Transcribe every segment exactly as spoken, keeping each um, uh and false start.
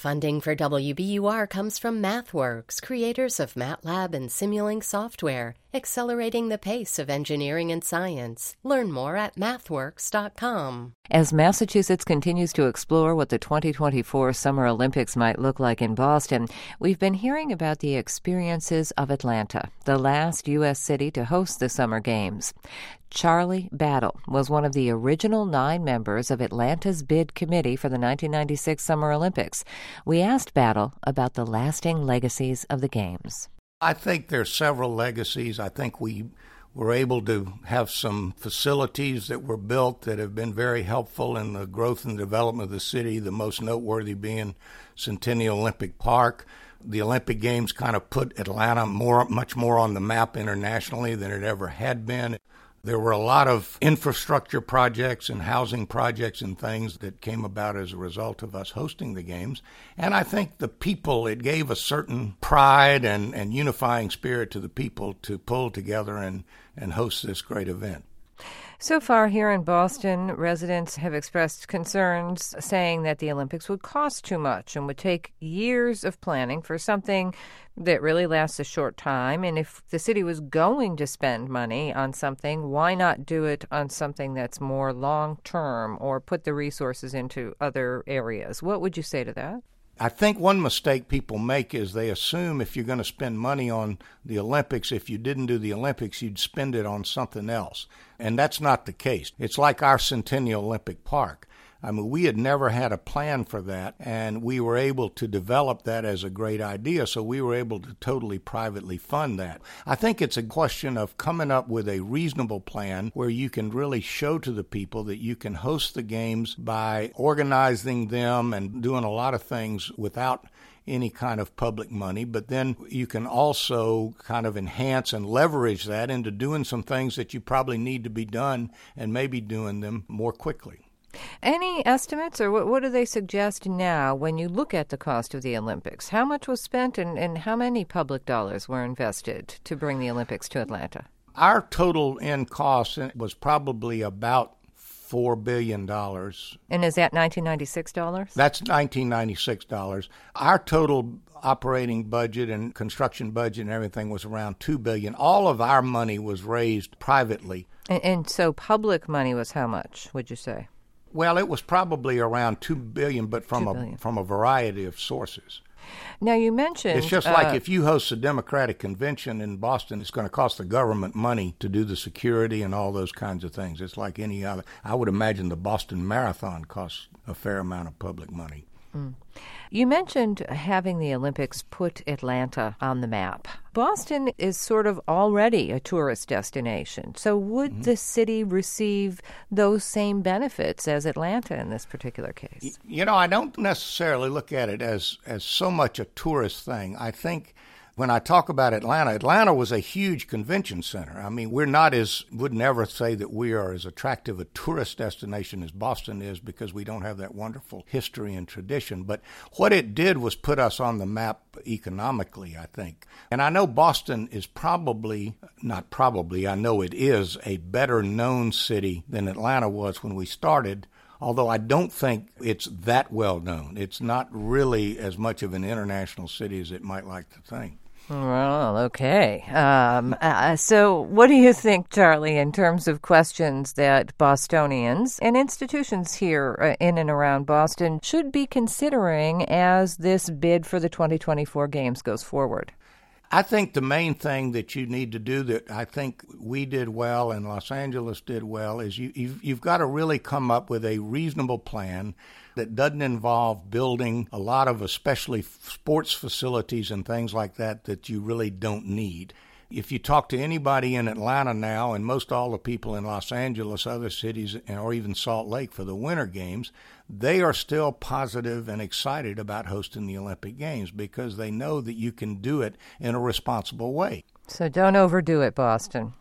Funding for W B U R comes from MathWorks, creators of MATLAB and Simulink software, accelerating the pace of engineering and science. Learn more at mathworks dot com. As Massachusetts continues to explore what the twenty twenty-four Summer Olympics might look like in Boston, we've been hearing about the experiences of Atlanta, the last U S city to host the Summer Games. Charlie Battle was one of the original nine members of Atlanta's bid committee for the nineteen ninety-six Summer Olympics. We asked Battle about the lasting legacies of the Games. I think there's several legacies. I think we were able to have some facilities that were built that have been very helpful in the growth and development of the city, the most noteworthy being Centennial Olympic Park. The Olympic Games kind of put Atlanta more, much more on the map internationally than it ever had been. There were a lot of infrastructure projects and housing projects and things that came about as a result of us hosting the Games. And I think the people, it gave a certain pride and, and unifying spirit to the people to pull together and, and host this great event. So far here in Boston, residents have expressed concerns saying that the Olympics would cost too much and would take years of planning for something that really lasts a short time. And if the city was going to spend money on something, why not do it on something that's more long-term or put the resources into other areas? What would you say to that? I think one mistake people make is they assume if you're going to spend money on the Olympics, if you didn't do the Olympics, you'd spend it on something else. And that's not the case. It's like our Centennial Olympic Park. I mean, we had never had a plan for that, and we were able to develop that as a great idea, so we were able to totally privately fund that. I think it's a question of coming up with a reasonable plan where you can really show to the people that you can host the Games by organizing them and doing a lot of things without any kind of public money, but then you can also kind of enhance and leverage that into doing some things that you probably need to be done and maybe doing them more quickly. Any estimates, or what, what do they suggest now when you look at the cost of the Olympics? How much was spent and, and how many public dollars were invested to bring the Olympics to Atlanta? Our total in cost was probably about four billion dollars. And is that nineteen ninety-six dollars? That's nineteen ninety-six dollars. Our total operating budget and construction budget and everything was around two billion dollars. All of our money was raised privately. And, and so public money was how much, would you say? Well, it was probably around two billion dollars, but from a from a variety of sources. Now, you mentioned... It's just uh, like if you host a Democratic convention in Boston, it's going to cost the government money to do the security and all those kinds of things. It's like any other. I would imagine the Boston Marathon costs a fair amount of public money. Mm. You mentioned having the Olympics put Atlanta on the map. Boston is sort of already a tourist destination. So would mm-hmm. the city receive those same benefits as Atlanta in this particular case? You know, I don't necessarily look at it as, as so much a tourist thing. I think when I talk about Atlanta, Atlanta was a huge convention center. I mean, we're not as, would never say that we are as attractive a tourist destination as Boston is because we don't have that wonderful history and tradition. But what it did was put us on the map economically, I think. And I know Boston is probably, not probably, I know it is a better known city than Atlanta was when we started. Although I don't think it's that well known. It's not really as much of an international city as it might like to think. Well, okay. Um, uh, so what do you think, Charlie, in terms of questions that Bostonians and institutions here uh, in and around Boston should be considering as this bid for the twenty twenty-four Games goes forward? I think the main thing that you need to do that I think we did well and Los Angeles did well is you, you've, you've got to really come up with a reasonable plan that doesn't involve building a lot of especially sports facilities and things like that that you really don't need. If you talk to anybody in Atlanta now, and most all the people in Los Angeles, other cities, or even Salt Lake for the Winter Games, they are still positive and excited about hosting the Olympic Games because they know that you can do it in a responsible way. So don't overdo it, Boston.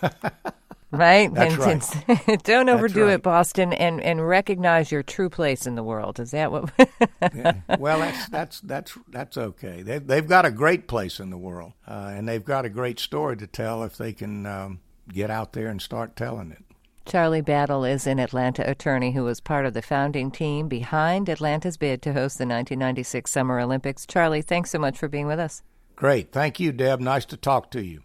Right? That's and, right. and don't overdo right. it, Boston, and, and recognize your true place in the world. Is that what? Yeah. Well, that's that's that's that's okay. They they've got a great place in the world, uh, and they've got a great story to tell if they can um, get out there and start telling it. Charlie Battle is an Atlanta attorney who was part of the founding team behind Atlanta's bid to host the nineteen ninety-six Summer Olympics. Charlie, thanks so much for being with us. Great. Thank you, Deb. Nice to talk to you.